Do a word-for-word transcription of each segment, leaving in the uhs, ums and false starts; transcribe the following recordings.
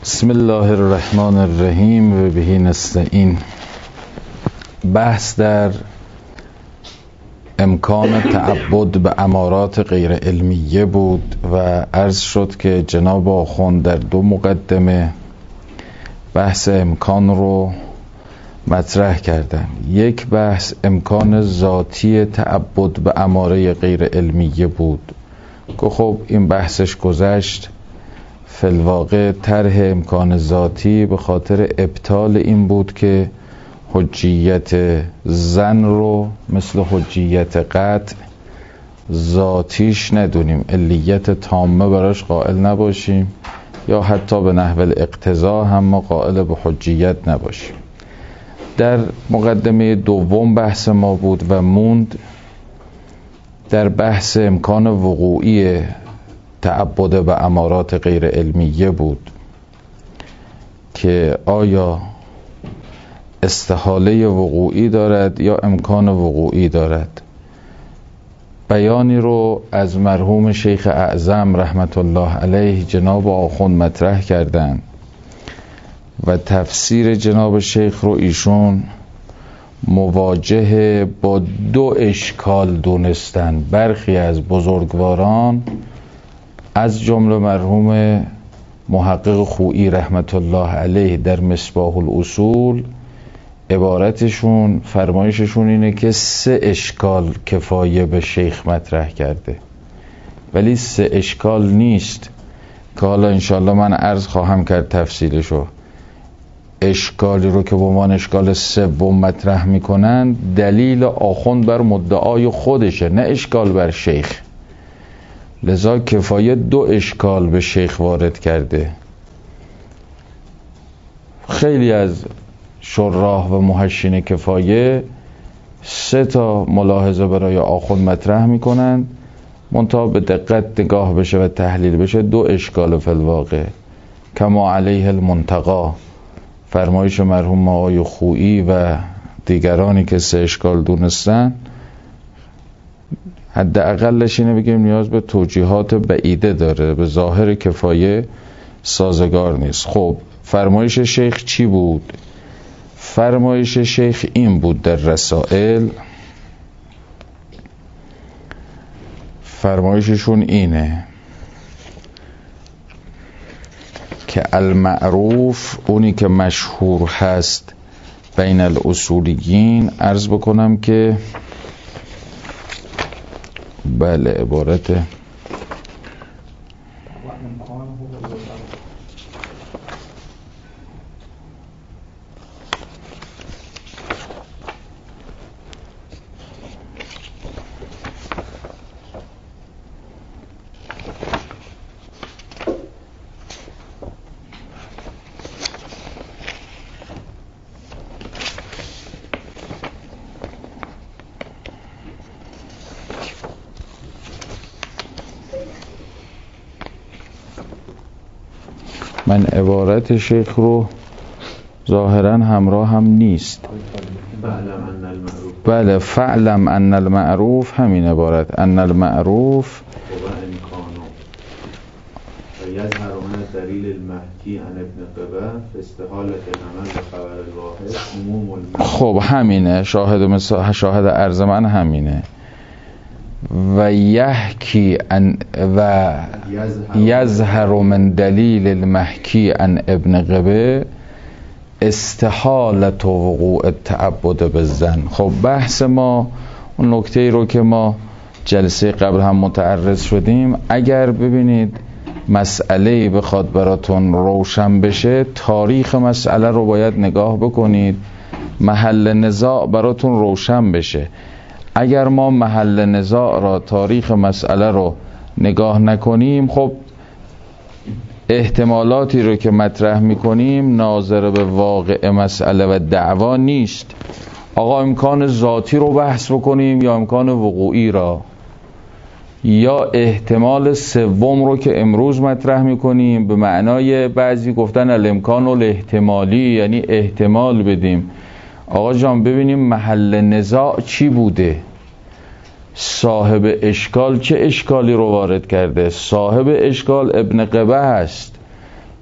بسم الله الرحمن الرحیم و به نستعین. بحث در امکان تعبد به امارات غیر علمیه بود و عرض شد که جناب آخوند در دو مقدمه بحث امکان رو مطرح کردن. یک بحث امکان ذاتی تعبد به اماره غیر علمیه بود که خب این بحثش گذشت. فی‌الواقع طرح امکان ذاتی به خاطر ابطال این بود که حجیت زن رو مثل حجیت قطع ذاتیش ندونیم، علیت تامه براش قائل نباشیم یا حتی به نحو الاقتضا هم ما قائل به حجیت نباشیم. در مقدمه دوم بحث ما بود و موند در بحث امکان وقوعی تعبد به امارات غیر علمیه بود که آیا استحاله وقوعی دارد یا امکان وقوعی دارد. بیانی رو از مرحوم شیخ اعظم رحمت الله علیه جناب آخوند مطرح کردند و تفسیر جناب شیخ رو ایشون مواجه با دو اشکال دونستن. برخی از بزرگواران از جمله مرحوم محقق خویی رحمت الله علیه در مصباح الاصول عبارتشون فرمایششون اینه که سه اشکال کفایه به شیخ مطرح کرده، ولی سه اشکال نیست که حالا انشاءالله من عرض خواهم کرد تفصیلشو. اشکالی رو که به عنوان اشکال سوم مطرح میکنن دلیل آخوند بر مدعای خودشه، نه اشکال بر شیخ. لذا کفایه دو اشکال به شیخ وارد کرده. خیلی از شراح و محشین کفایه سه تا ملاحظه برای آخوند مطرح میکنن، منتها به دقت نگاه بشه و تحلیل بشه دو اشکال فی الواقع کما علیه المنتقا، فرمایش مرحوم آقای خویی و دیگرانی که سه اشکال دونستن. حداقلش اینه بگیم نیاز به توجیهات بعیده داره، به ظاهر کفایه سازگار نیست. خب فرمایش شیخ چی بود؟ فرمایش شیخ این بود در رسائل، فرمایششون اینه که المعروف، اونی که مشهور هست بین الاصولیین، عرض بکنم که بله عبارت من عبارت شیخ رو ظاهرا همراه هم نیست. بله فعلم ان المعروف، همین عبارت ان المعروف و یظهر من دلیل المحکی عن ابن قبه استحالة العمل بخبر الواحد عموم المحکی. خب همینه، شاهد مثل شاهد عرض من همینه. و یحکی ان و یظهر من دلیل المحکی عن ابن قبه استحالة وقوع التعبد بالظن. خب بحث ما اون نکته ای رو که ما جلسه قبل هم متعرض شدیم، اگر ببینید مسئله بخواد براتون روشن بشه تاریخ مسئله رو باید نگاه بکنید، محل نزاع براتون روشن بشه. اگر ما محل نزاع را تاریخ مسئله رو نگاه نکنیم، خب احتمالاتی رو که مطرح میکنیم ناظر به واقع مسئله و دعوا نیست. آقا امکان ذاتی رو بحث بکنیم یا امکان وقوعی را، یا احتمال سوم رو که امروز مطرح میکنیم به معنای بعضی گفتن الامکان الاحتمالی، یعنی احتمال بدیم. آقا جان ببینیم محل نزاع چی بوده، صاحب اشکال چه اشکالی رو وارد کرده. صاحب اشکال ابن قبه هست،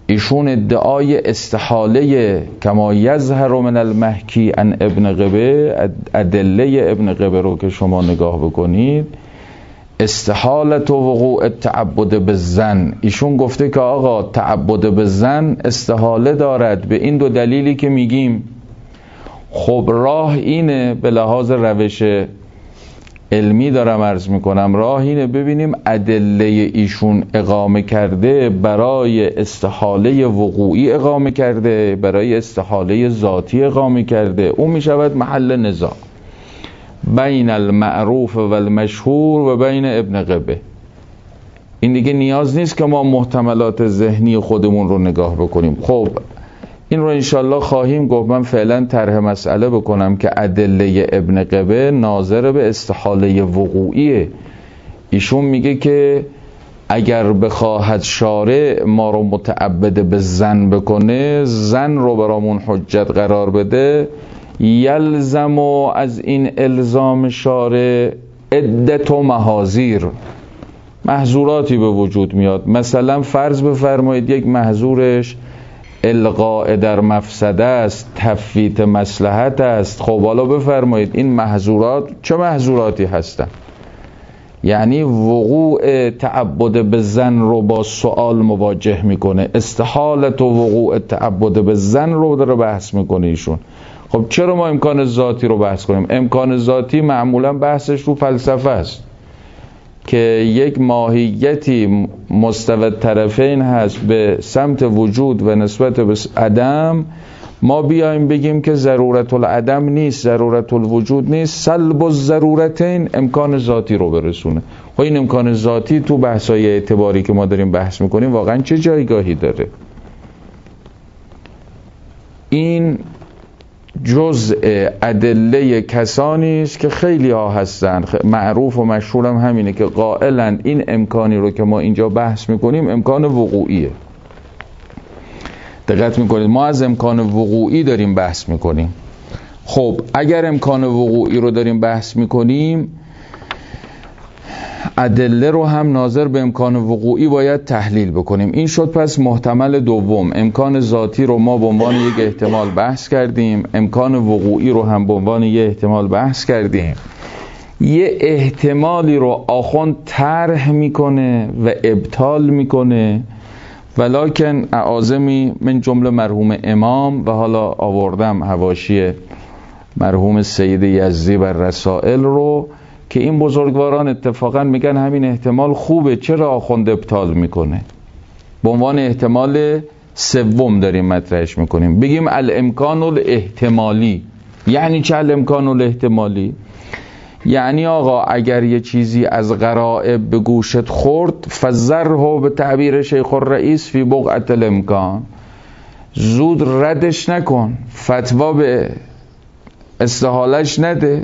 ایشون ادعای استحاله کما یظهر من المحکی عن ابن قبه، ادله ابن قبه رو که شما نگاه بکنید، استحالت و وقوع تعبد بالظن، ایشون گفته که آقا تعبد بالظن استحاله دارد به این دو دلیلی که میگیم. خب راه اینه، به لحاظ روش علمی دارم عرض میکنم، راه اینه ببینیم ادله ایشون اقامه کرده برای استحاله وقوعی اقامه کرده، برای استحاله ذاتی اقامه کرده، اون میشود محل نزاع بین المعروف و المشهور و بین ابن قبه. این دیگه نیاز نیست که ما محتملات ذهنی خودمون رو نگاه بکنیم. خب این رو انشالله خواهیم گفت. من فعلا طرح مسئله بکنم که ادله ابن قبه ناظر به استحاله وقوعیه. ایشون میگه که اگر بخواهد شارع ما رو متعبد به ظن بکنه، ظن رو برامون حجت قرار بده، یلزم از این الزام شارع عدت و محاذیر، محظوراتی به وجود میاد. مثلا فرض بفرمایید یک محظورش القاء در مفسده است، تفویت مصلحت است. خب حالا بفرمایید این محظورات چه محظوراتی هستن؟ یعنی وقوع تعبد به ظن رو با سوال مواجه میکنه، استحالت و وقوع تعبد به ظن رو داره بحث میکنه ایشون. خب چرا ما امکان ذاتی رو بحث کنیم؟ امکان ذاتی معمولا بحثش رو فلسفه است که یک ماهیتی مستوی طرفین هست به سمت وجود و نسبت به عدم، ما بیایم بگیم که ضرورت العدم نیست، ضرورت الوجود نیست، سلب الضرورتین امکان ذاتی رو برسونه. خب این امکان ذاتی تو بحثای اعتباری که ما داریم بحث میکنیم واقعا چه جایگاهی داره؟ این جزء ادله کسانی است که خیلی ها هستن، معروف و مشهور هم همینه که قائلند این امکانی رو که ما اینجا بحث میکنیم امکان وقوعیه. دقت میکنید ما از امکان وقوعی داریم بحث میکنیم. خب اگر امکان وقوعی رو داریم بحث میکنیم، ادله رو هم ناظر به امکان وقوعی باید تحلیل بکنیم. این شد پس محتمل دوم. امکان ذاتی رو ما به عنوان یک احتمال بحث کردیم، امکان وقوعی رو هم به عنوان یک احتمال بحث کردیم. یه احتمالی رو آخوند طرح میکنه و ابطال میکنه، ولکن اعاظمی من جمله مرحوم امام و حالا آوردم حواشی مرحوم سید یزدی بر رسائل رو که این بزرگواران اتفاقا میگن همین احتمال خوبه، چرا آخوند ابطال میکنه؟ به عنوان احتمال سوم داریم مطرحش میکنیم. بگیم الامکان الاحتمالی. یعنی چه الامکان الاحتمالی؟ یعنی آقا اگر یه چیزی از غرائب به گوشت خورد، فذره به تعبیر شیخ الرئیس فی بقعة الامکان، زود ردش نکن، فتوا به استحالش نده،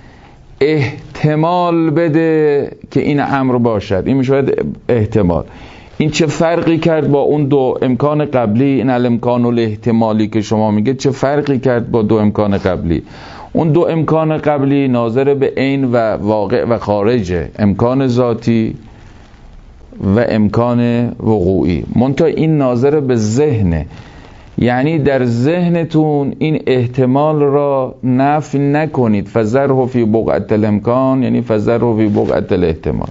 احتمال بده که این امر باشد. این میشه احتمال. این چه فرقی کرد با اون دو امکان قبلی؟ این الامکان الاحتمالی که شما میگه چه فرقی کرد با دو امکان قبلی؟ اون دو امکان قبلی ناظر به عین و واقع و خارجه، امکان ذاتی و امکان وقوعی. منتها این ناظر به ذهنه، یعنی در ذهنتون این احتمال را نفی نکنید. فذره فی بقعة الامکان یعنی فذره فی بقعة الاحتمال.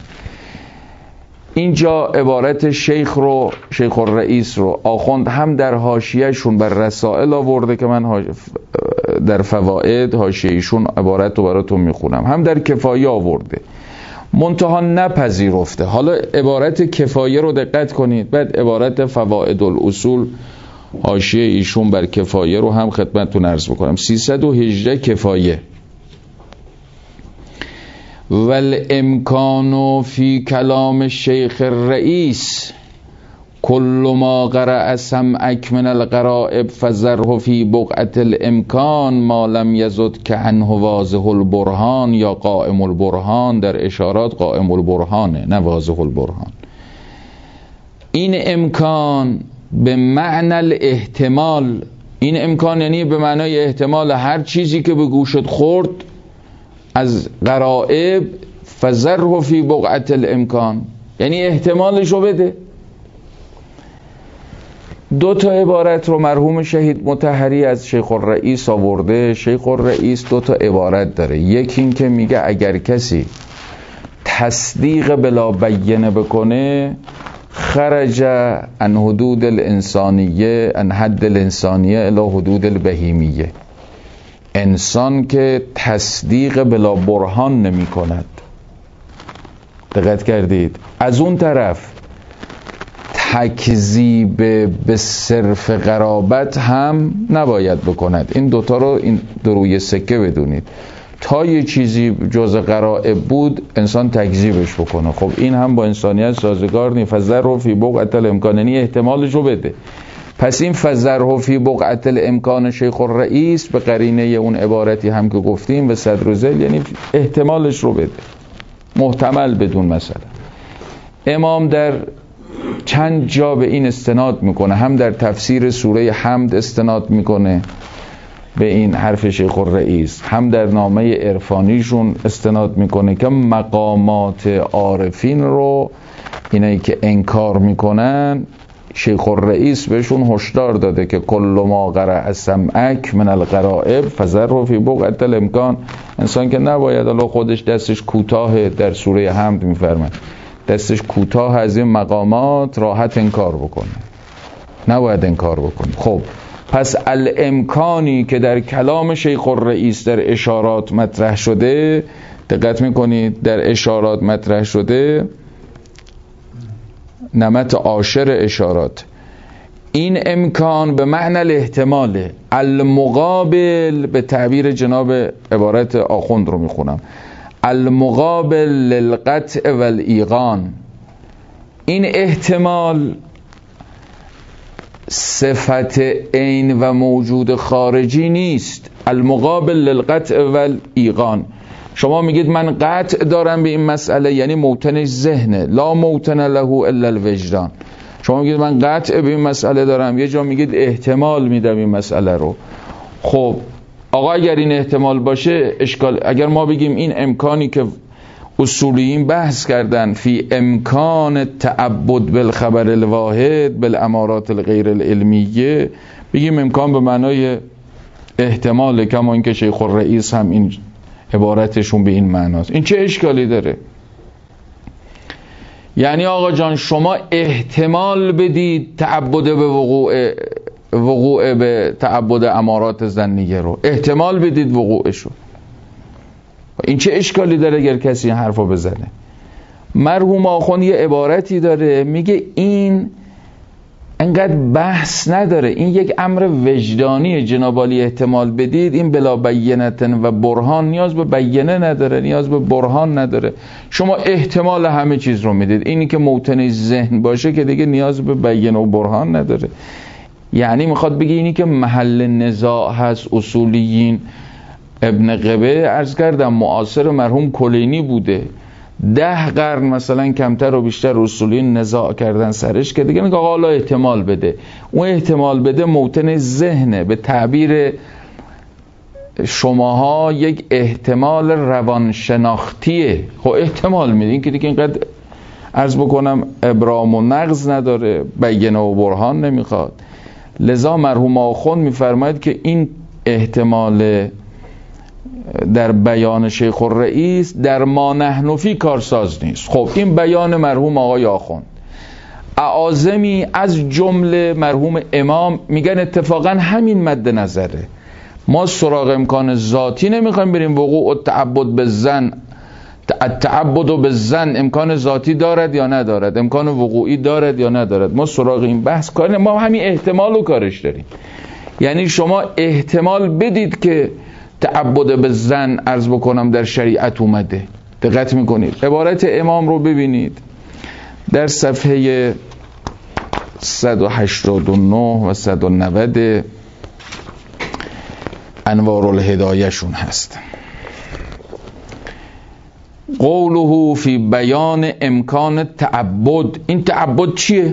اینجا عبارت شیخ رو، شیخ الرئیس رو آخوند هم در حاشیه‌شون بر رسائل آورده که من در فوائد حاشیه‌شون عبارت رو براتون میخونم، هم در کفایه آورده، منتها نپذیرفته. حالا عبارت کفایه رو دقت کنید، بعد عبارت فوائد الاصول حاشیه ایشون بر کفایه رو هم خدمتتون عرض میکنم. سیصد و هجده کفایه. والامکان فی کلام شیخ الرئیس کل ما قرأ سمعک من الغرائب فذره فی بقعة الامکان ما لم یزد که عنه واضح البرهان، یا قائم البرهان، در اشارات قائم البرهانه نه واضح البرهان. این امکان به معنی الاحتمال، این امکان یعنی به معنای احتمال هر چیزی که به گوشت خورد از غرائب، فذره فی بقعة الامکان یعنی احتمالشو بده. دو تا عبارت رو مرحوم شهید مطهری از شیخ الرئیس آورده. شیخ الرئیس دو تا عبارت داره. یکی این که میگه اگر کسی تصدیق بلا بینه بکنه خرج عن حدود الانسانیه، عن حد الانسانیه الی حدود البهیمیه. انسان که تصدیق بلا برهان نمی کند، دقت کردید، از اون طرف تکذیب به صرف قرابت هم نباید بکند. این دوتا رو این دو روی سکه بدونید. تا یه چیزی جز قرائب بود انسان تکذیبش بکنه، خب این هم با انسانیت سازگار نیست. فذره فی بقعة الامکان، یعنی احتمالش رو بده. پس این فذره فی بقعة الامکان شیخ الرئیس به قرینه اون عبارتی هم که گفتیم به صدر ذیل، یعنی احتمالش رو بده، محتمل بدون. مثلا امام در چند جا به این استناد میکنه، هم در تفسیر سوره حمد استناد میکنه به این حرف شیخ الرئیس، هم در نامه عرفانیشون استناد میکنه که مقامات عارفین رو اینایی که انکار میکنن شیخ الرئیس بهشون هشدار داده که کل ما قرأ سمعک من الغرائب فذره فی بقعة الامکان. انسان که نباید الله خودش دستش کوتاه، در سوره حمد میفرماید دستش کوتاه از این مقامات راحت انکار بکنه، نباید انکار بکنه. خب پس الامکانی که در کلام شیخ الرئیس در اشارات مطرح شده، دقت میکنید در اشارات مطرح شده، نمط عاشر اشارات، این امکان به معنی الاحتمال المقابل، به تعبیر جناب عبارت آخوند رو میخونم، المقابل للقطع والایقان. این احتمال صفت عین و موجود خارجی نیست. المقابل للقطع والایقان، شما میگید من قطع دارم به این مسئله، یعنی موتنش ذهنه، لا موتن له الا الوجدان. شما میگید من قطع به این مسئله دارم، یه جا میگید احتمال میدم این مسئله رو. خب آقا اگر این احتمال باشه اشکال، اگر ما بگیم این امکانی که اصولیین بحث کردن فی امکان تعبد بالخبر الواحد بالامارات الغیر العلمیه، بگیم امکان به معنای احتمال، کما اینکه شیخ الرئیس هم این عبارتشون به این معناست، این چه اشکالی داره؟ یعنی آقا جان شما احتمال بدید تعبد به وقوع وقوع به تعبد امارات ظنیه رو، احتمال بدید وقوعشو. این چه اشکالی داره اگر کسی این حرفو بزنه؟ مرحوم آخوند یه عبارتی داره میگه این انقدر بحث نداره، این یک امر وجدانی جناب عالی احتمال بدید، این بلا بینتن و برهان، نیاز به بینه نداره، نیاز به برهان نداره، شما احتمال همه چیز رو میدید. اینی که موطن ذهن باشه که دیگه نیاز به بینه و برهان نداره. یعنی میخواد بگه اینی که محل نزاع هست اصولیین. ابن قبه عرض کردم معاصر مرحوم کلینی بوده، ده قرن مثلا کمتر و بیشتر اصولیین نزاع کردن سرش، که دیگه میگه آقا الله احتمال بده. اون احتمال بده موطن ذهنه، به تعبیر شماها یک احتمال روانشناختیه. خب احتمال میده، این که دیگه اینقدر عرض بکنم ابرام و نقض نداره، بینه و برهان نمیخواد. لذا مرحوم آخوند میفرماید که این احتمال در بیان شیخ الرئیس در ما نحن فی کارساز نیست. خب این بیان مرحوم آقای آخوند. اعاظمی از جمله مرحوم امام میگن اتفاقا همین مد نظره. ما سراغ امکان ذاتی نمیخوایم بریم، وقوع التعبد بالظن، التعبد بالظن امکان ذاتی دارد یا ندارد، امکان وقوعی دارد یا ندارد، ما سراغ این بحث کار نمی، ما همین احتمال رو کارش داریم. یعنی شما احتمال بدید که تعبد بالظن عرض بکنم در شریعت اومده. دقت میکنید عبارت امام رو ببینید در صفحه صد و هشتاد و نه و صد و نود انوار الهدایه شون هست. قوله فی بیان امکان تعبد، این تعبد چیه؟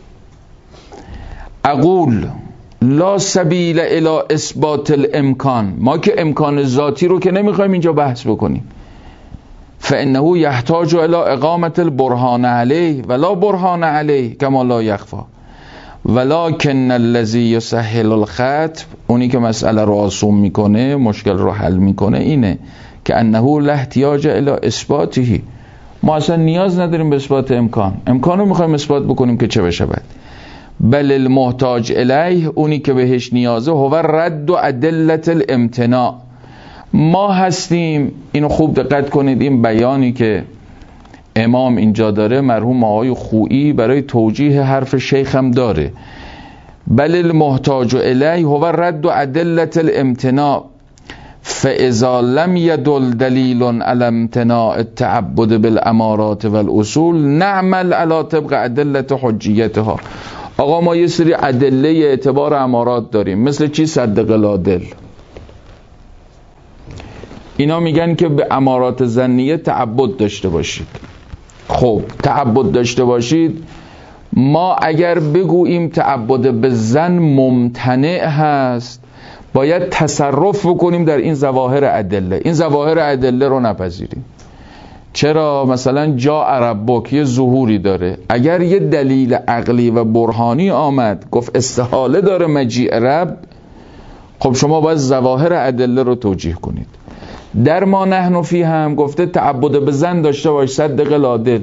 اقول لا سبیل الی اثبات الامکان، ما که امکان ذاتی رو که نمیخوایم اینجا بحث بکنیم. فانه یحتاج الی اقامت البرهان علیه ولا برهان علیه کما لا یخفا. ولکن الذی یسهل الخطب، اونی که مسئله رو آسون میکنه، مشکل رو حل میکنه، اینه که انه لا احتیاج الی اثباته، ما اصلا نیاز نداریم به اثبات امکان، امکان رو میخوایم اثبات بکنیم که چه بشه بعد. بل المحتاج الیه، اونی که بهش نیازه، هو رد و ادلت الامتناع، ما هستیم. اینو خوب دقت کنید، این بیانی که امام اینجا داره مرحوم آقای خویی برای توجیه حرف شیخ هم داره. بل المحتاج الیه هو رد و ادلت الامتناع فاذا لم يدل دلیل علی امتناع التعبد بالامارات والاصول نعمل علی طبق ادلت حجیتها. آقا ما یه سری ادله اعتبار امارات داریم، مثل چی؟ صد قلادل. اینا میگن که به امارات ظنیه تعبد داشته باشید. خب تعبد داشته باشید، ما اگر بگوییم تعبد به ظن ممتنع هست، باید تصرف بکنیم در این ظواهر ادله. این ظواهر ادله رو نپذیریم. چرا؟ مثلا جا ربک یه ظهوری داره، اگر یه دلیل عقلی و برهانی آمد گفت استحاله داره مجیء رب، خب شما باید ظواهر ادله رو توجیه کنید. در ما نحن فی هم گفته تعبد به ظن داشته باش، صد قلادل.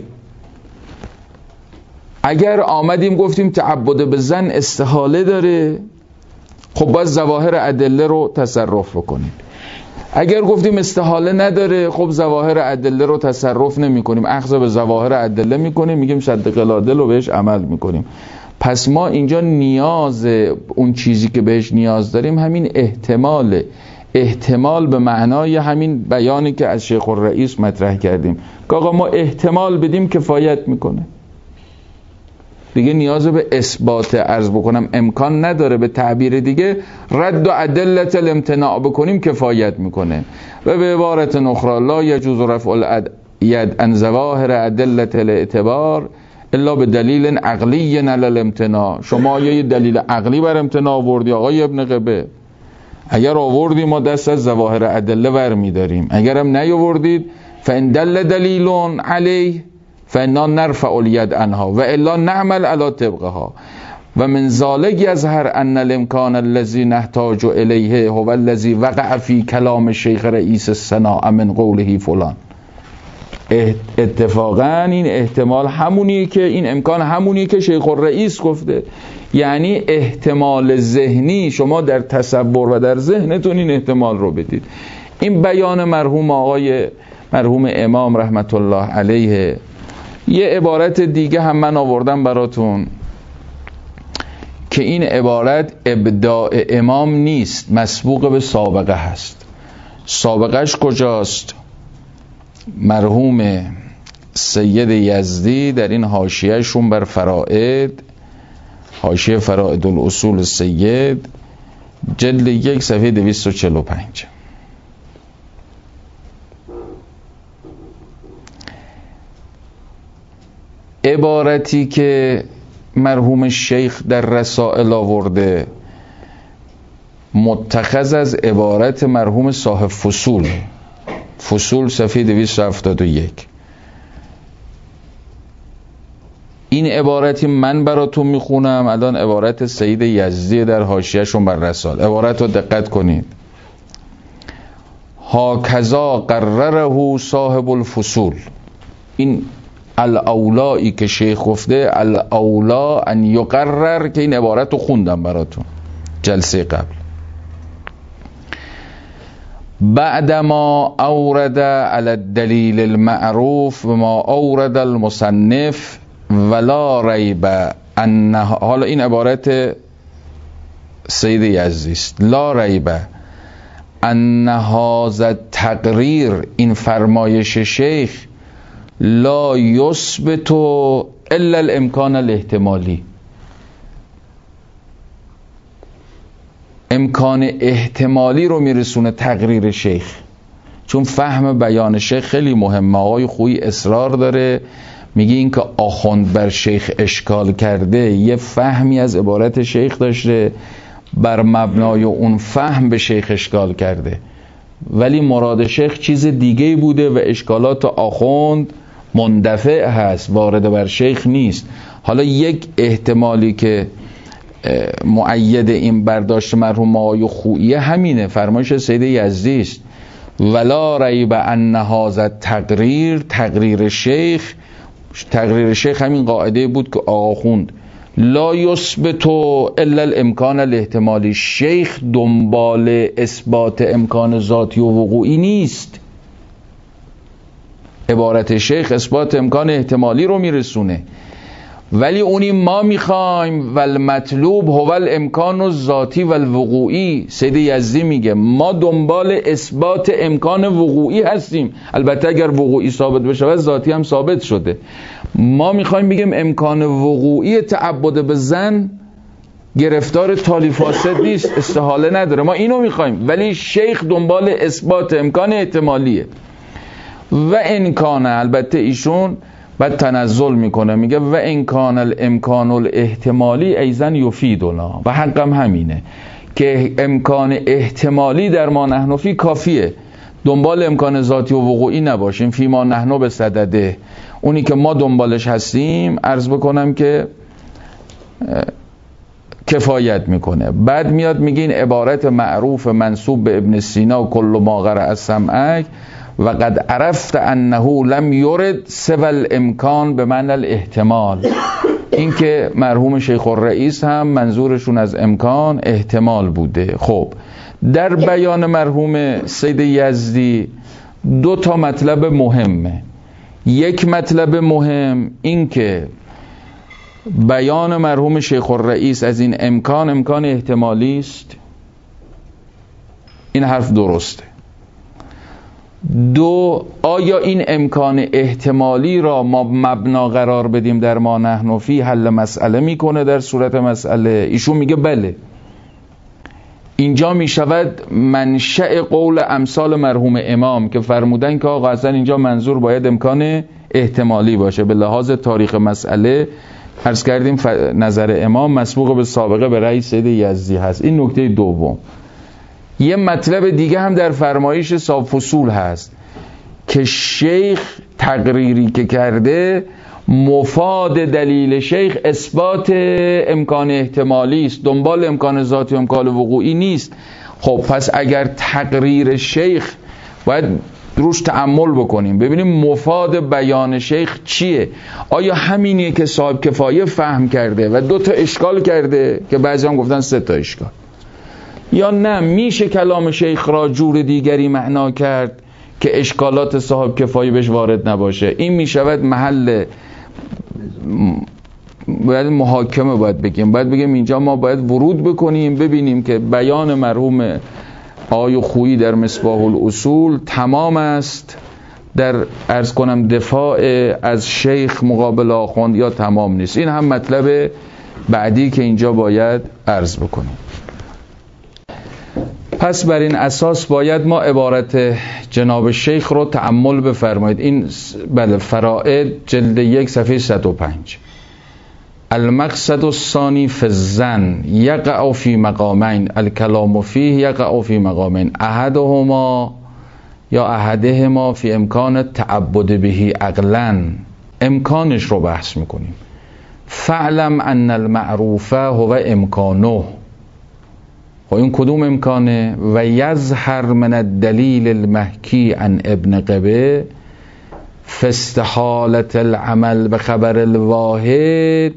اگر آمدیم گفتیم تعبد به ظن استحاله داره، خب باید ظواهر ادله رو تصرف بکنیم. اگر گفتیم استحاله نداره، خب ظواهر ادله رو تصرف نمی کنیم، اخذ به ظواهر ادله می کنیم، میگیم صد قلادل رو بهش عمل می کنیم. پس ما اینجا نیاز، اون چیزی که بهش نیاز داریم همین احتماله. احتمال به معنای همین بیانی که از شیخ الرئیس مطرح کردیم که آقا ما احتمال بدیم کفایت میکنه دیگه، نیاز به اثبات عرض بکنم امکان نداره. به تعبیر دیگه رد و ادلت الامتناع بکنیم کفایت میکنه. و به عبارت اخرى لا یجوز رفع الید عن ظواهر ادلت الاعتبار الا به دلیل عقلی علی الامتناع. شما یه دلیل عقلی بر امتناع آوردی آقای ابن قبه، اگر آوردی ما دست از ظواهر ادله ور میداریم، اگر هم نیاوردید فان دل دلیل علیه فانا نرفع الید عنها و الا نعمل علی طبقها. و من ذلک یظهر ان الامکان الذی نحتاج الیه هو الذی وقع فی کلام شیخ رئیس الصناع من قوله فلان. اتفاقا این احتمال همونیه که این امکان همونیه که شیخ الرئیس گفته، یعنی احتمال ذهنی. شما در تصور و در ذهنتون این احتمال رو بدید. این بیان مرحوم آقای مرحوم امام رحمت الله علیه. یه عبارت دیگه هم من آوردم براتون که این عبارت ابداع امام نیست، مسبوق به سابقه هست. سابقهش کجاست؟ مرحوم سید یزدی در این حاشیه‌شون بر فرائد، حاشیه فرائد الاصول سید، جلد یک صفحه دویست و چهل و پنج، عبارتی که مرحوم شیخ در رسائل آورده متخذ از عبارت مرحوم صاحب فصول، فصول صفحه دویست و هفتاد و یک. این عبارتی من براتون میخونم الان، عبارت سید یزدی در حاشیه‌شون بر رسائل. عبارت رو دقت کنید. هاکذا قرره صاحب الفصول. این الاولایی که شیخ گفته، الاولا ان یقرر، که این عبارت رو خوندم براتون جلسه قبل. بعدما اورد علی الدلیل المعروف و ما اورد المصنف ولا ریب ان، حالا این عبارت سید یزدی است، لا ریب ان هذا تقریر، این فرمایش شیخ، لا یثبت الا الامکان الاحتمالی، امکان احتمالی رو میرسونه تقریر شیخ. چون فهم بیان شیخ خیلی مهمه. آقای خویی اصرار داره، میگه این که آخوند بر شیخ اشکال کرده یه فهمی از عبارت شیخ داشته، بر مبنای اون فهم به شیخ اشکال کرده، ولی مراد شیخ چیز دیگه بوده و اشکالات آخوند مندفع هست، وارد بر شیخ نیست. حالا یک احتمالی که مؤید این برداشت مرحوم آقای خویی همینه، فرمایش سید یزدی است. ولا ریب ان هذا تقریر، تقریر شیخ، تقریر شیخ همین قاعده بود که آقا خوند، لا یثبت الا الامکان الاحتمالی، شیخ دنبال اثبات امکان ذاتی و وقوعی نیست. عبارت شیخ اثبات امکان احتمالی رو میرسونه، ولی اونی ما میخوایم والمطلوب هو الامکان الذاتی والوقوعی. سید یزدی میگه ما دنبال اثبات امکان وقوعی هستیم، البته اگر وقوعی ثابت بشه ذاتی هم ثابت شده. ما میخوایم بگیم امکان وقوعی تعبد به زن گرفتار تالی فاسد نیست، استحاله نداره، ما اینو میخوایم، ولی شیخ دنبال اثبات امکان احتمالیه. و امکان، البته ایشون بعد تنزل میکنه میگه و امکان الامکان الاحتمالی ایزن یفیدنا، و حقم همینه که امکان احتمالی در ما نحن فی کافیه، دنبال امکان ذاتی و وقوعی نباشیم. فی ما نحن به صدده، اونی که ما دنبالش هستیم عرض بکنم که کفایت میکنه. بعد میاد میگه این عبارت معروف منسوب به ابن سینا و کل ما قرأ السمعک و قد عرفت انه لم یرد سوى الامکان به معنی الاحتمال، این که مرحوم شیخ الرئیس هم منظورشون از امکان احتمال بوده. خب در بیان مرحوم سید یزدی دو تا مطلب مهمه. یک مطلب مهم این که بیان مرحوم شیخ الرئیس از این امکان امکان احتمالی است، این حرف درسته. دو، آیا این امکان احتمالی را ما مبنا قرار بدیم در ما نحن فی حل مسئله میکنه در صورت مسئله؟ ایشون میگه بله. اینجا میشود منشأ قول امثال مرحوم امام که فرمودن که آقا اصلا اینجا منظور باید امکان احتمالی باشه. به لحاظ تاریخ مسئله عرض کردیم نظر امام مسبوق به سابقه به رأی سید یزدی هست. این نکته دوم. یه مطلب دیگه هم در فرمایش صاحب فصول هست که شیخ تقریری که کرده مفاد دلیل شیخ اثبات امکان احتمالی است، دنبال امکان ذاتی و امکان وقوعی نیست. خب پس اگر تقریر شیخ باید روش تأمل بکنیم ببینیم مفاد بیان شیخ چیه. آیا همینیه که صاحب کفایه فهم کرده و دو تا اشکال کرده که بعضی هم گفتن سه تا اشکال، یا نه میشه کلام شیخ را جور دیگری معنا کرد که اشکالات صاحب کفایه بهش وارد نباشه؟ این میشود محل باید محاکمه، باید بگیم باید بگیم اینجا ما باید ورود بکنیم ببینیم که بیان مرحوم آقای خویی در مصباح الاصول تمام است در عرض کنم دفاع از شیخ مقابل آخوند یا تمام نیست. این هم مطلب بعدی که اینجا باید عرض بکنیم. پس بر این اساس باید ما عبارت جناب شیخ رو تأمل بفرمایید. این بله فرائد جلد یک صفحه صد و پنج. المقصد الثانی فی الظن یقع فی مقامین، الکلام فیه یقع فی مقامین، احدهما یا احدهما فی امکان تعبد بهی عقلا، امکانش رو بحث میکنیم. فعلم ان المعروف هو امکانه، و این کدوم امکانه؟ و یظهر من الدلیل المحکی عن ابن قبه فاستحالت العمل به خبر الواحد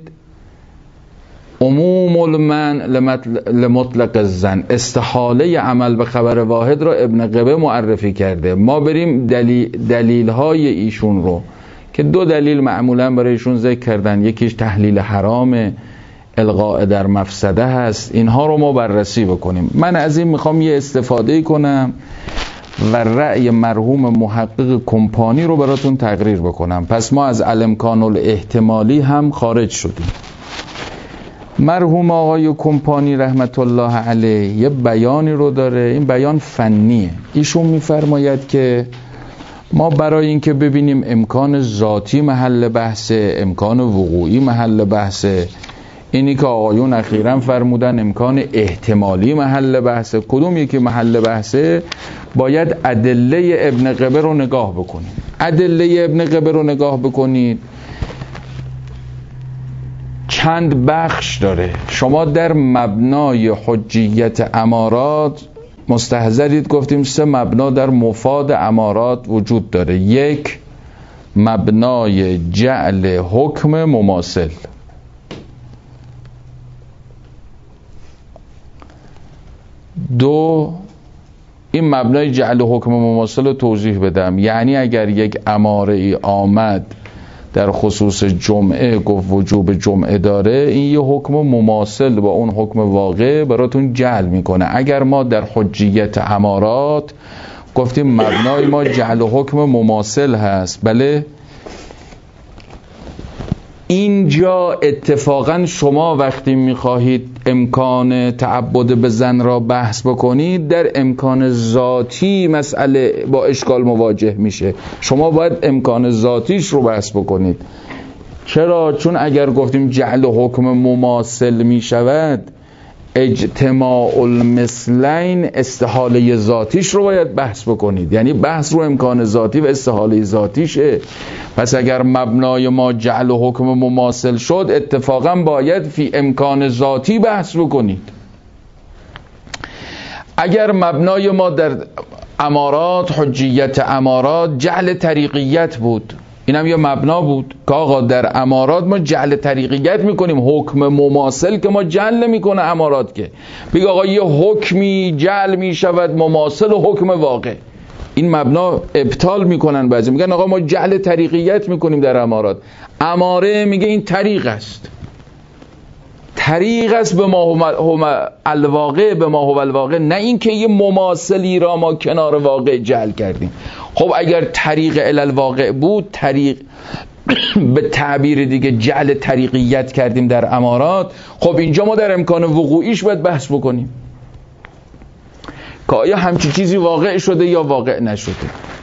عموم المن لمطلق الظن. استحاله عمل به خبر واحد رو ابن قبه معرفی کرده. ما بریم دلیل, دلیل های ایشون رو که دو دلیل معمولا برای ایشون ذکر کردن، یکیش تحلیل حرام، الغاء در مفسده هست، اینها رو ما بررسی بکنیم. من از این میخوام یه استفاده کنم و رأی مرحوم محقق کمپانی رو براتون تقریر بکنم. پس ما از الامکان الاحتمالی هم خارج شدیم. مرحوم آقای کمپانی رحمت الله علیه یه بیانی رو داره، این بیان فنیه. ایشون میفرماید که ما برای اینکه ببینیم امکان ذاتی محل بحثه، امکان وقوعی محل بحثه، اینی که آقایون اخیراً فرمودن امکان احتمالی محل بحثه، کدوم یکی محل بحثه؟ باید ادله ابن قبه رو نگاه بکنید. ادله ابن قبه رو نگاه بکنید چند بخش داره. شما در مبنای حجیت امارات مستحضرید گفتیم سه مبنا در مفاد امارات وجود داره. یک، مبنای جعل حکم مماثل. دو، این مبنای جعل حکم مماثل رو توضیح بدم. یعنی اگر یک اماره ای آمد در خصوص جمعه گفت وجوب جمعه داره، این یه حکم مماثل با اون حکم واقع براتون جعل میکنه. اگر ما در حجیت امارات گفتیم مبنای ما جعل حکم مماثل هست، بله، اینجا اتفاقا شما وقتی میخواهید امکان تعبد به زن را بحث بکنید، در امکان ذاتی مسئله با اشکال مواجه میشه. شما باید امکان ذاتیش رو بحث بکنید. چرا؟ چون اگر گفتیم جعل حکم مماثل میشود، اجتماع المثلین استحاله ذاتیش رو باید بحث بکنید. یعنی بحث رو امکان ذاتی و استحاله ذاتیشه. پس اگر مبنای ما جعل حکم مماثل شد، اتفاقا باید فی امکان ذاتی بحث بکنید. اگر مبنای ما در امارات حجیت امارات جعل طریقیت بود، اینم یه مبنا بود که آقا در امارات ما جعل طریقیت میکنیم، حکم مماثل که ما جعل نمیکنه امارات، که بگه آقا یه حکمی جعل میشود مماثل و حکم واقع. این مبنا ابطال میکنن بعضی، میگن آقا ما جعل طریقیت میکنیم در امارات. اماره میگه این طریق است، طریق است به ما هم الواقع، به ما هو الواقع، نه این که یه مماثلی را ما کنار واقع جعل کردیم. خب اگر طریق الالواقع بود، طریق به تعبیر دیگه جعل طریقیت کردیم در امارات، خب اینجا ما در امکان وقوعیش باید بحث بکنیم که آیا همچی چیزی واقع شده یا واقع نشده.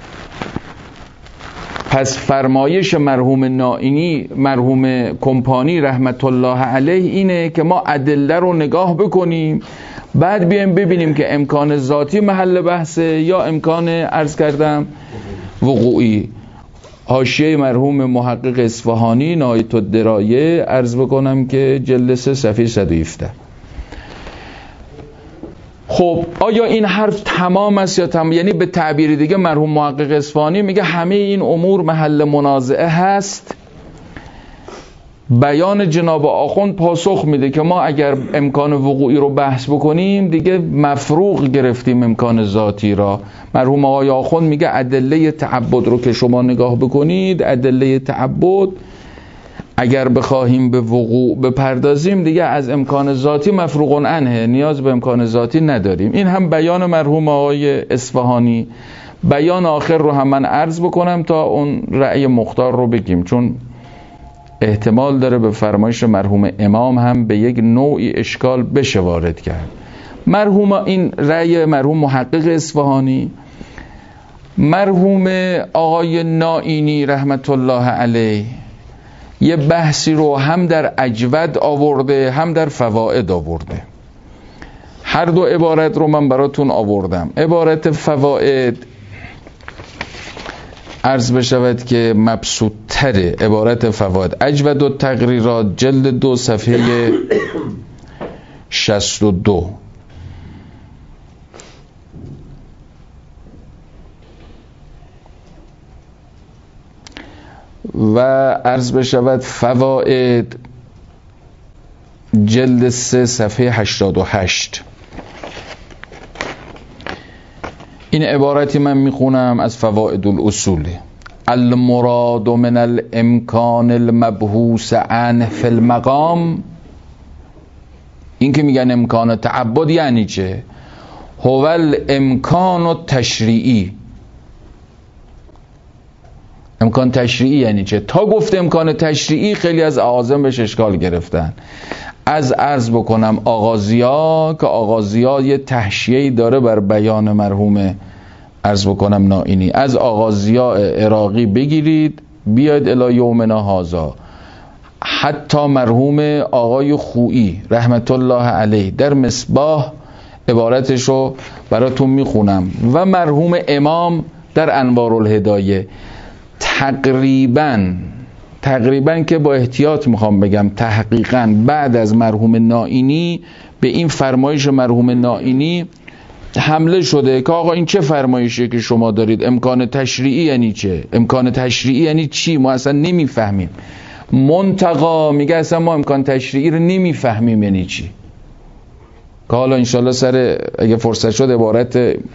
پس فرمایش مرحوم نائینی، مرحوم کمپانی رحمت الله علیه اینه که ما ادله رو نگاه بکنیم، بعد بیایم ببینیم که امکان ذاتی محل بحثه یا امکان عرض کردم وقوعی. حاشیه مرحوم محقق اصفهانی نهایت الدرایه عرض بکنم که جلد سه صفحه صد و هفده. خب آیا این حرف تمام است یا تمام؟ یعنی به تعبیر دیگه مرحوم محقق اصفهانی میگه همه این امور محل منازعه هست. بیان جناب آخوند پاسخ میده که ما اگر امکان وقوعی رو بحث بکنیم دیگه مفروغ گرفتیم امکان ذاتی را. مرحوم آقای آخوند میگه ادله تعبد رو که شما نگاه بکنید، ادله تعبد اگر بخواهیم به وقوع بپردازیم دیگه از امکان ذاتی مفروغ عنه، نیاز به امکان ذاتی نداریم. این هم بیان مرحوم آقای اصفهانی. بیان آخر رو هم من عرض بکنم تا اون رأی مختار رو بگیم، چون احتمال داره به فرمایش مرحوم امام هم به یک نوعی اشکال بشه وارد کرد. مرحوم این رأی مرحوم محقق اصفهانی، مرحوم آقای نائینی رحمت الله علیه یه بحثی رو هم در اجود آورده هم در فوائد آورده. هر دو عبارت رو من براتون آوردم. عبارت فوائد عرض بشود که مبسوط تره. عبارت فوائد اجود و تقریرات جلد دو صفحه شصت و دو. و عرض بشود فوائد جلد سه صفحه هشتاد و هشت. این عبارتی من میخونم از فوائد الاصول. المراد من الامکان المبحوث عنه فی المقام، این که میگن امکان تعبد یعنی چه؟ هو الامکان التشریعی. امکان تشریعی یعنی چه؟ تا گفت امکان تشریعی خیلی از اعاظم بهش اشکال گرفتن. از عرض بکنم آغازیا که آغازیا یه تحشیه‌ای داره بر بیان مرحوم عرض بکنم نائینی. از آغازیا عراقی بگیرید بیاید الی یومنا هازا، حتی مرحوم آقای خویی رحمت الله علیه در مصباح عبارتشو براتون میخونم و مرحوم امام در انوار الهدایه. تقریبا تقریبا که با احتیاط میخوام بگم تحقیقا بعد از مرحوم نائینی به این فرمایش مرحوم نائینی حمله شده که آقا این چه فرمایشیه که شما دارید؟ امکان تشریعی یعنی چه؟ امکان تشریعی یعنی چی؟ ما اصلا نمیفهمیم. منتقا میگه اصلا ما امکان تشریعی رو نمیفهمیم یعنی چی. که حالا انشالله سر اگه فرصت شد عبارت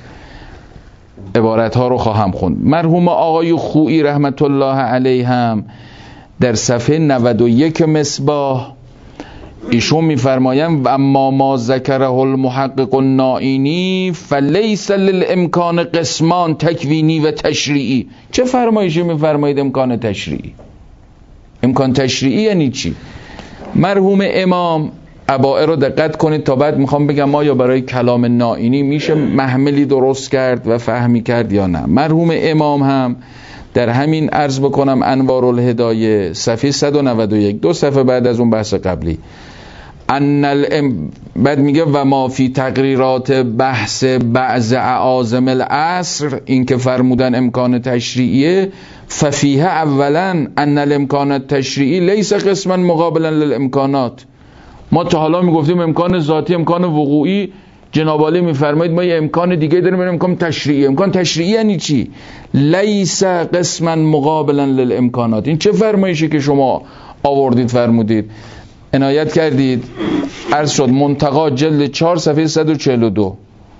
عبارت ها رو خواهم خوند. مرحوم آقای خویی رحمت الله علیه هم در صفحه نود و یک مصباح ایشون میفرمایند و اما ما ذکره المحقق النائینی فلیس للامکان قسمان تکوینی و تشریعی. چه فرمایشی میفرمایید امکان تشریعی؟ امکان تشریعی یعنی چی؟ مرحوم امام ابائه رو دقت کنید تا بعد میخوام بگم ما یا برای کلام نائینی میشه محملی درست کرد و فهمی کرد یا نه. مرحوم امام هم در همین عرض بکنم انوار الهدایه صفحه صد و نود و یک، دو صفحه بعد از اون بحث قبلی، ان الام بعد میگه و ما فی تقریرات بحث بعض اعاظم العصر، این که فرمودن امکان تشریعیه، ففیه اولا ان الامکان التشریعی لیس قسما مقابلا للامکانات. ما تا حالا میگفتیم امکان ذاتی، امکان وقوعی، جناب عالی میفرمایید ما یه امکان دیگه داریم، امکان تشریعی. امکان تشریعی یعنی چی؟ لیس قسما مقابلا للامکانات. این چه فرمایشی که شما آوردید فرمودید؟ عنایت کردید عرض شد منتقا جلد چهار صفحه صد و چهل و دو.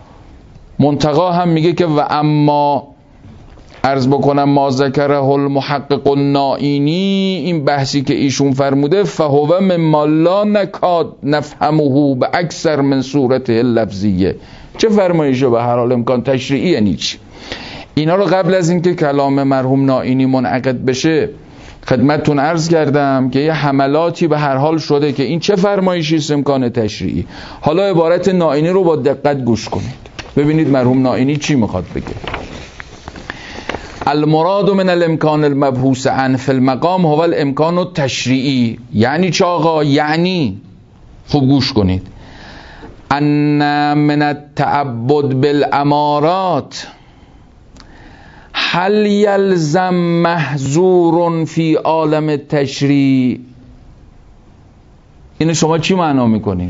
منتقا هم میگه که و اما عرض بکنم ما ذکره المحقق النائینی، این بحثی که ایشون فرموده، فهو مما لا نکاد نفهمه به اکثر من صورته اللفظیه. چه فرمایشه؟ به هر حال امکان تشریعی یعنی چی؟ اینا رو قبل از اینکه کلام مرحوم نائینی منعقد بشه خدمتتون عرض کردم که یه حملاتی به هر حال شده که این چه فرمایشی است امکان تشریعی. حالا عبارت نائینی رو با دقت گوش کنید ببینید مرحوم نائینی چی میخواد بگه. المراد من الامکان المبحوث عن فی المقام هو الامکان التشریعی. یعنی چه آقا؟ یعنی خوب گوش کنید، ان من التعبد بالامارات هل یلزم محظور فی عالم التشریع. اینو شما چی معنا میکنید؟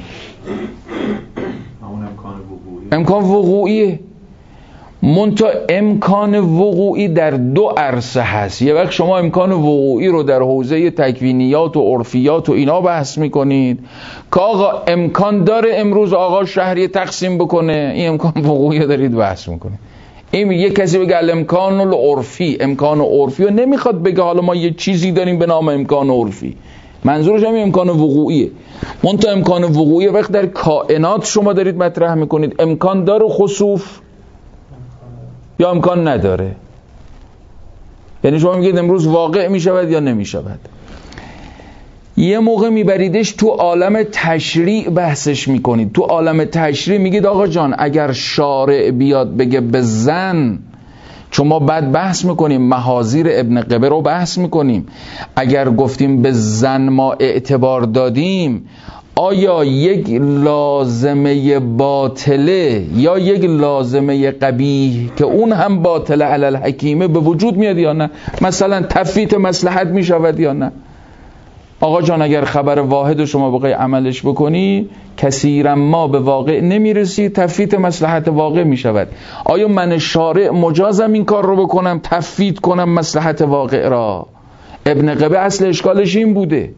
امکان وقوعیه. منتها امکان وقوعی در دو عرصه هست. یه وقت شما امکان وقوعی رو در حوزه تکوینیات و عرفیات و اینا بحث میکنید که آقا امکان داره امروز آقا شهری تقسیم بکنه، این امکان وقوعی رو دارید بحث میکنید. این یه کسی بگه امکان العرفی، امکان عرفی رو نمیخواد بگه حالا ما یه چیزی داریم به نام امکان عرفی، منظورش هم امکان وقوعیه. منتها امکان وقوعی وقت در کائنات شما دارید مطرح میکنید، امکان داره خسوف یا امکان نداره. یعنی شما میگید امروز واقع میشود یا نمیشود. یه موقع میبریدش تو عالم تشریع بحثش میکنید. تو عالم تشریع میگید آقا جان اگر شارع بیاد بگه به زن، چون ما بعد بحث میکنیم محاذیر ابن قبه رو بحث میکنیم، اگر گفتیم به زن ما اعتبار دادیم، آیا یک لازمه باطله یا یک لازمه قبیح که اون هم باطله علی الحکیمه به وجود میاد یا نه؟ مثلا تفویت مصلحت میشود یا نه؟ آقا جان اگر خبر واحد شما بخوای عملش بکنی کثیرا ما به واقع نمیرسی، تفویت مصلحت واقع میشود. آیا من شارع مجازم این کار رو بکنم، تفویت کنم مصلحت واقع را؟ ابن قبه اصل اشکالش این بوده،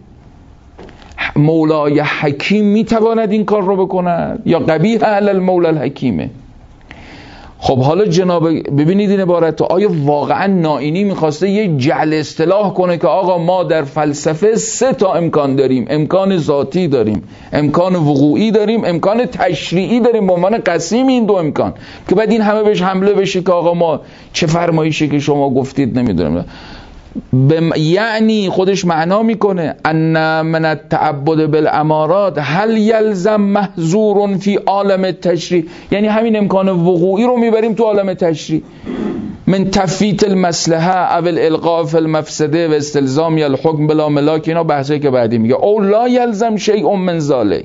مولای حکیم میتواند این کار رو بکند یا قبیح علی المولا الحکیمه؟ خب حالا جناب ببینید این عبارت، آیا واقعا نائینی میخواسته یه جعل اصطلاح کنه که آقا ما در فلسفه سه تا امکان داریم، امکان ذاتی داریم، امکان وقوعی داریم، امکان تشریعی داریم، به عنوان قسیم این دو امکان، که بعد این همه بهش حمله بشه که آقا ما چه فرمایشی که شما گفتید نمیدونم. بم... یعنی خودش معنا میکنه ان من التعبد بالامارات هل یلزم محظور فی عالم التشریع، یعنی همین امکان وقوعی رو میبریم تو عالم تشریع، من تفویت المصلحه او الالقاء فی المفسده و استلزام الحکم بلا ملاک، اینا بحثی که بعدی میگه او لا یلزم شیء من ذلک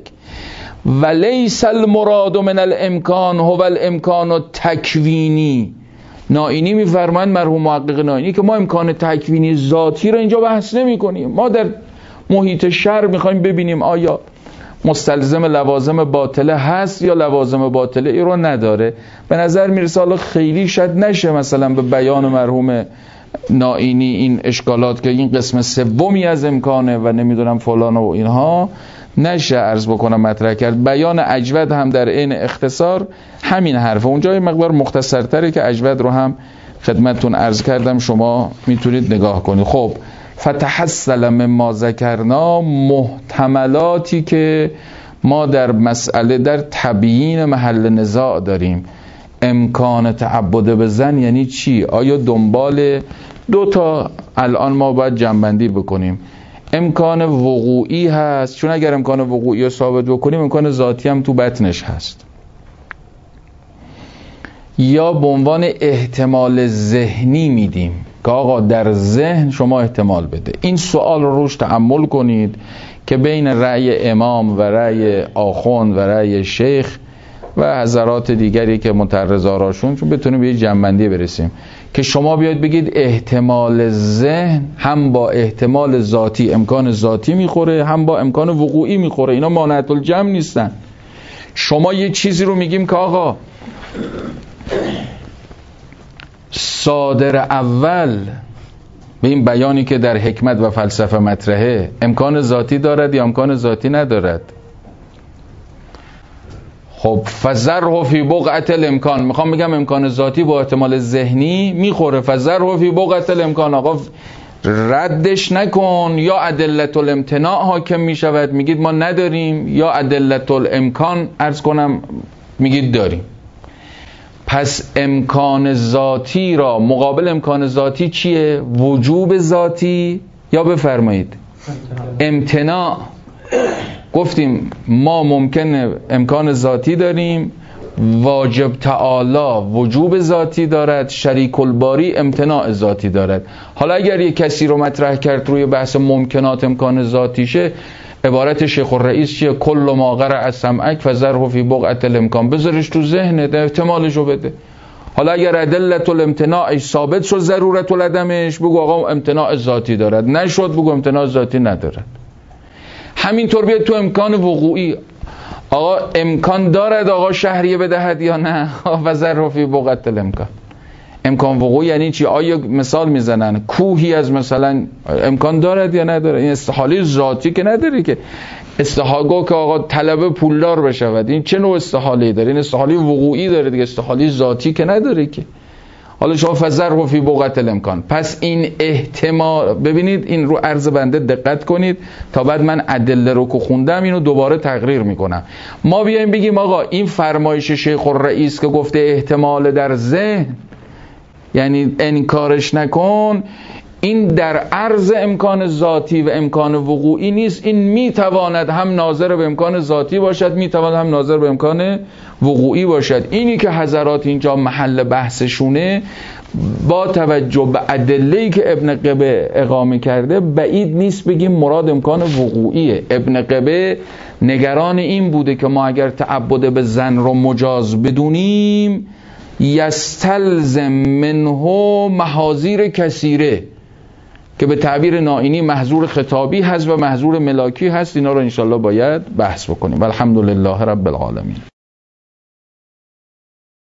ولیس المراد من الامکان هو الامکان التکوینی. نائینی میفرمایند، مرحوم محقق نائینی، که ما امکان تکوینی ذاتی رو اینجا بحث نمی کنیم. ما در محیط شرع میخوایم ببینیم آیا مستلزم لوازم باطله هست یا لوازم باطله ای رو نداره. به نظر میرسه حالا خیلی شاید نشه مثلا به بیان مرحوم نائینی این اشکالات که این قسم سومی از امکانه و نمیدونم فلان و اینها نشه عرض بکنم مطرح کرد. بیان اجود هم در عین اختصار همین حرفه، اونجا یه مقدار مختصرتره که اجود رو هم خدمتتون عرض کردم، شما میتونید نگاه کنید. خب فتحصل مما ذکرنا، محتملاتی که ما در مسئله در تبیین محل نزاع داریم. امکان تعبد به زن یعنی چی؟ آیا دنبال دو تا الان ما باید جنبندی بکنیم. امکان وقوعی هست، چون اگر امکان وقوعی رو ثابت بکنیم امکان ذاتی هم تو بطنش هست، یا به عنوان احتمال ذهنی میدیم که آقا در ذهن شما احتمال بده. این سوال رو روش تأمل کنید که بین رأی امام و رأی آخوند و رأی شیخ و حضرات دیگری که متعرض آراشون، چون بتونیم به یه جنبندی برسیم که شما بیاید بگید احتمال ذهن هم با احتمال ذاتی، امکان ذاتی میخوره، هم با امکان وقوعی میخوره. اینا مانعت الجمع نیستن. شما یه چیزی رو میگیم که آقا صادر اول به این بیانی که در حکمت و فلسفه مطرحه امکان ذاتی دارد یا امکان ذاتی ندارد. خب فذره فی بقعة الامکان، میخوام بگم امکان ذاتی با احتمال ذهنی میخوره. فذره فی بقعة الامکان، آقا ردش نکن. یا ادلت الامتناع حاکم میشود، میگید ما نداریم، یا ادلت الامکان عرض کنم میگید داریم. پس امکان ذاتی را مقابل امکان ذاتی چیه؟ وجوب ذاتی یا بفرمایید امتناع. گفتیم ما ممکنه امکان ذاتی داریم، واجب تعالی وجوب ذاتی دارد، شریک الباری امتناع ذاتی دارد. حالا اگر یک کسی رو مطرح کرد روی بحث ممکنات امکان ذاتیشه، عبارت شیخ الرئیس چیه؟ کل ما قرع سمعک فذره فی بقعة الامکان، بذارش تو ذهنت، احتمالشو بده. حالا اگر ادلت الامتناع ثابت شد ضرورت العدمش، بگو آقا امتناع ذاتی دارد، نشد بگو امتناع ذاتی ندارد. همینطور بیاد تو امکان وقوعی، آقا امکان دارد آقا شهریه بدهد یا نه؟ فذره فی بقعة الامکان. امکان وقوع یعنی چی؟ آیا مثال میزنن کوهی از مثلا امکان دارد یا نداره؟ این استحاله ذاتی که نداره که. استحاله که آقا طلبه پولدار بشود، این چه نوع استحاله داره؟ این استحاله وقوعی داره دیگه، استحاله ذاتی که نداره که. حالا شما فذره فی بقعة الامکان. پس این احتمال، ببینید این رو عرض بنده دقت کنید تا بعد من ادله رو که خوندم اینو دوباره تقریر میکنم. ما بیایم بگیم آقا این فرمایش شیخ الرئیس که گفته احتمال در ذهن یعنی انکارش نکن، این در عرض امکان ذاتی و امکان وقوعی نیست. این میتواند هم ناظر به امکان ذاتی باشد، میتواند هم ناظر به امکان وقوعی باشد. اینی که حضرات اینجا محل بحثشونه با توجه به ادله‌ای که ابن قبه اقامه کرده بعید نیست بگیم مراد امکان وقوعیه. ابن قبه نگران این بوده که ما اگر تعبد به زن رو مجاز بدونیم یستلزم منه محاذیر کثیره، که به تعبیر نائینی محظور خطابی هست و محظور ملاکی هست. اینا رو انشالله باید بحث بکنیم. والحمدلله رب العالمین.